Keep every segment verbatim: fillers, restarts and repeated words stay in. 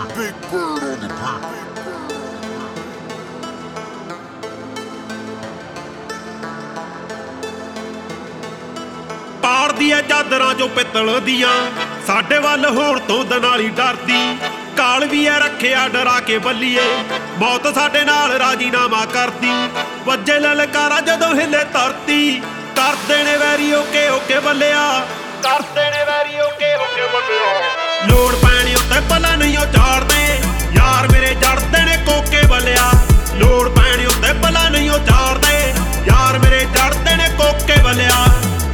Big Bird on the beat. ਪਾੜਦੀ ਐ ਚਾਦਰਾਂ ਚੋਂ ਪਿੱਤਲ ਦੀਆਂ, ਸਾਡੇ ਵੱਲ ਹੋਣ ਤੋਂ ਦਨਾਲੀ ਡਰਦੀ। ਕਾਲ ਵੀ ਐ ਰੱਖਿਆ ਡਰਾ ਕੇ ਬੱਲੀਏ, ਮੌਤ ਸਾਡੇ ਨਾਲ ਰਾਜੀਨਾਮਾ ਕਰਦੀ। ਵੱਜੇ ਲਲਕਾਰਾ ਜਦੋਂ ਹਿੱਲੇ ਧਰਤੀ, ਕਰਦੇ ਨੇ ਵੈਰੀ ਓਕੇ ਓਕੇ ਬੱਲਿਆ, ਕਰਦੇ ਨੇ ਵੈਰੀ ਓਕੇ ਓਕੇ ਬੱਲਿਆ। ਲੋੜ ਪੈਣੀ ਉੱਤੇ ਪੱਲਾ ਨਹੀਂ ਉਹ ਝਾੜਦੇ, ਯਾਰ ਮੇਰੇ ਜੜਦੇ ਨੇ ਕੋਕੇ ਬੱਲਿਆ। ਲੋੜ ਪੈਣੀ ਉੱਤੇ ਪੱਲਾ ਨਹੀਂ ਉਹ ਝਾੜਦੇ, ਯਾਰ ਮੇਰੇ ਜੜਦੇ ਨੇ ਕੋਕੇ ਬੱਲਿਆ।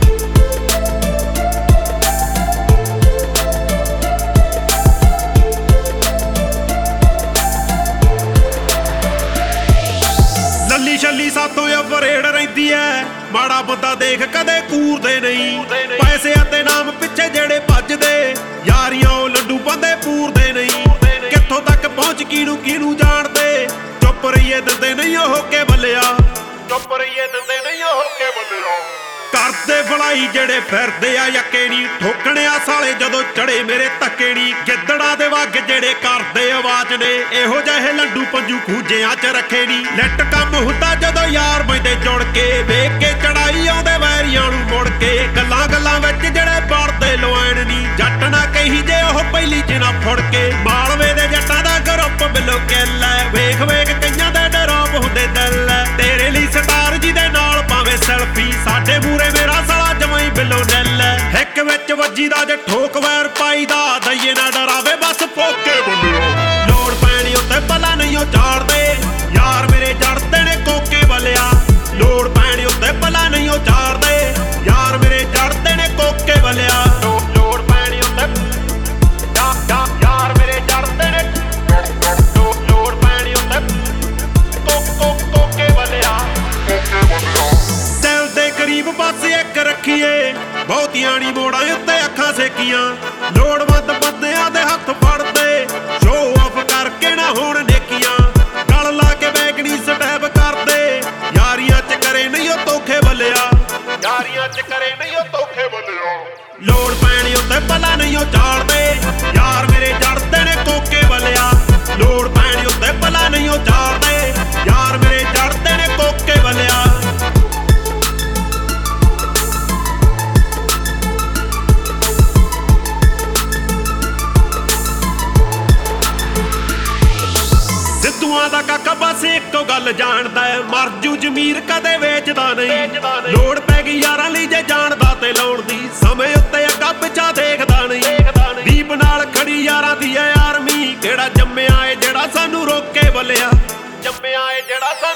ਲੱਲੀ ਛੱਲੀ ਸਾਤੋਂ ਅਫਰੇੜ ਰਹਿੰਦੀ ਐ, ਮਾੜਾ ਬੰਦਾ ਦੇਖ ਕਦੇ ਕੂਰਦੇ ਨਹੀਂ। ਪੈਸੇ ਅਤੇ ਨਾਮ ਪਿੱਛੇ ਜਿਹੜੇ ਭੱਜਦੇ, ਯਾਰੀਆਂ ਉਹ ਲੱਡੂ ਬੰਦੇ ਪੂਰਦੇ ਨਹੀਂ। ਕਿੱਥੋਂ ਤੱਕ ਪਹੁੰਚ ਕਿਹਨੂੰ ਕਿਹਨੂੰ ਜਾਣਦੇ, ਚੁੱਪ ਰਹੀਏ ਦਿੰਦੇ ਨਹੀਂ ਉਹ ਕੇ ਬੱਲਿਆ, ਚੁੱਪ ਰਹੀਏ ਦਿੰਦੇ ਨਹੀਂ ਉਹ ਕੇ ਬੱਲਿਆ। ਕਰਦੇ ਭਲਾਈ ਜਿਹੜੇ ਫਿਰਦੇ ਆ ਯੱਕੇ ਨੀ, ਠੋਕਣਿਆ ਸਾਲੇ ਜਦੋਂ ਚੜੇ ਮੇਰੇ ਧੱਕੇ ਨੀ। ਗਿੱਦੜਾਂ ਦੇ ਵੱਗ ਜਿਹੜੇ ਕਰਦੇ ਆਵਾਜ਼ ਨੇ, ਇਹੋ ਜਿਹੇ ਲੰਡੂ ਪੰਜੂ ਖੂਜਿਆਂ ਚ ਰੱਖੇ ਨੀ। ਲੈਟ ਕੰਮ ਹੁੰਦਾ ਜਦੋਂ ਯਾਰ ਬੈਂਦੇ ਜੁੜ ਕੇ, ਵੇਖ ਕੇ ਚੜਾਈ ਆਉਂਦੇ ਵੈਰੀਆਂ ਨੂੰ ਮੁੜ ਕੇ। ਗੱਲਾਂ ਗੱਲਾਂ ਵਿੱਚ ਜਿਹੜੇ ਵੜਦੇ ਲੋਇਣ ਨੀ, ਜੱਟ ਨਾ ਕਹੀ ਜੇ ਉਹ ਪਹਿਲੀ ਚ ਨਾ ਫੁੜ ਕੇ। ਮਾਲਵੇ ਦੇ ਜੱਟਾਂ ਦਾ ਗਰੁੱਪ ਬਿੱਲੋ ਕਿੱਲ ਐ, ਵੇਖ ਵੇਖ ਕਈਆਂ ਦੇ ਡਰੋਪ ਹੁੰਦੇ ਦਿਲ ਐ। ਤੇਰੇ ਲਈ ਸਟਾਰ ਜੀ ਦੇ ਨਾਲ ਪਾਵੇਂ ਸੈਲਫੀ, ਸਾਡੇ ਮੂਰੇ ਮੇਰਾ ਸਾਲਾ ਜਮਾਈ ਬਿੱਲੋ ਨਿੱਲ ਐ। ਹਿੱਕ ਵਿੱਚ ਵੱਜੀ ਦਾ ਜੇ ਠੋਕ ਵੈਰ ਪਾਈਦਾ, ਦਈਏ ਨਾ ਡਰਾਵੇ ਬਸ ਪੋਕੇ ਬੱਲਿਆ। ਲੋੜ ਪੈਣੀ ਉੱਤੇ ਪੱਲਾ ਨਹੀਂ ਉਹ ਝਾੜਦੇ, ਯਾਰ ਮੇਰੇ ਜੜਦੇ ਨੇ ਕੋਕੇ ਬੱਲਿਆ। ਲੋੜ ਪੈਣੀ ਉੱਤੇ ਪੱਲਾ ਨਹੀਂ ਉਹ ਝਾੜਦੇ, ਯਾਰ ਮੇਰੇ ਜੜਦੇ ਨੇ ਕੋਕੇ ਬੱਲਿਆ। ਲੋੜ ਪੈਣੀ ਉੱਤੇ ਯਾਰ ਮੇਰੇ ਜੜਦੇ ਨੇ, ਲੋੜ ਪੈਣੀ ਉੱਤੇ ਕੋਕੇ ਬੱਲਿਆ। ਦਿਲ ਦੇ ਕਰੀਬ ਬਸ ਇੱਕ ਰੱਖੀਏ, ਬਹੁਤੀਆਂ ਨੀ ਮੋੜਾਂ ਉੱਤੇ ਅੱਖਾਂ ਸੇਕੀਆਂ। ਲੋੜਵੰਦ ਬੰਦਿਆਂ ਦੇ ਹੱਥ ਫੜਦੇ, ਸ਼ੋਅ ਆਫ ਕਰਕੇ ਨਾ ਹੋਣ ਨੇਕੀਆਂ। ਗਲ ਲਾ ਕੇ ਬੈਗਣੀ ਸਟੈਪ ਕਰਦੇ, ਯਾਰੀਆਂ ਚ ਕਰੇ ਨਹੀਂ ਉਹ ਧੋਖੇ ਬੱਲਿਆ, ਯਾਰੀਆਂ ਚ ਕਰੇ ਨਹੀਂ ਉਹ ਧੋਖੇ ਬੱਲਿਆ। ਲੋੜ ਪੈਣੀ ਉੱਤੇ ਪੱਲਾ ਨਹੀਂ ਉਹ ਝਾੜਦੇ, ਯਾਰ ਮੇਰੇ ਜੜਦੇ ਨੇ ਕੋਕੇ ਬੱਲਿਆ। ਲੋੜ ਪੈਣੀ ਉੱਤੇ ਪੱਲਾ ਨਹੀਂ ਉਹ ਝਾੜਦੇ, ਯਾਰ ਮੇਰੇ ਜੜਦੇ ਨੇ ਕੋਕੇ ਬੱਲਿਆ। ਸਿੱਧੂਆਂ ਦਾ ਕਾਕਾ ਬਸ ਇੱਕੋ ਗੱਲ ਜਾਣਦਾ ਐ, ਮਰ ਜੂ ਜ਼ਮੀਰ ਕਦੇ ਵੇਚਦਾ ਨਹੀਂ। ਲੋੜ ਪੈ ਗਈ ਯਾਰਾਂ ਲਈ ਜੇ ਜਾਣਦਾ ਤੇ ਲਾਉਣ ਦੀ, ਸਮੇਂ ਉੱਤੇ ਅੱਗਾ ਪਿੱਛਾ ਦੇਖਦਾ ਨਹੀਂ। ਦੀਪ ਨਾਲ ਖੜੀ ਯਾਰਾਂ ਦੀ ਐ ਆਰਮੀ, ਕਿਹੜਾ ਜੰਮਿਆ ਏ ਜਿਹੜਾ ਸਾਨੂੰ ਰੋਕੇ ਬੱਲਿਆ, ਜੰਮਿਆ ਏ ਜਿਹੜਾ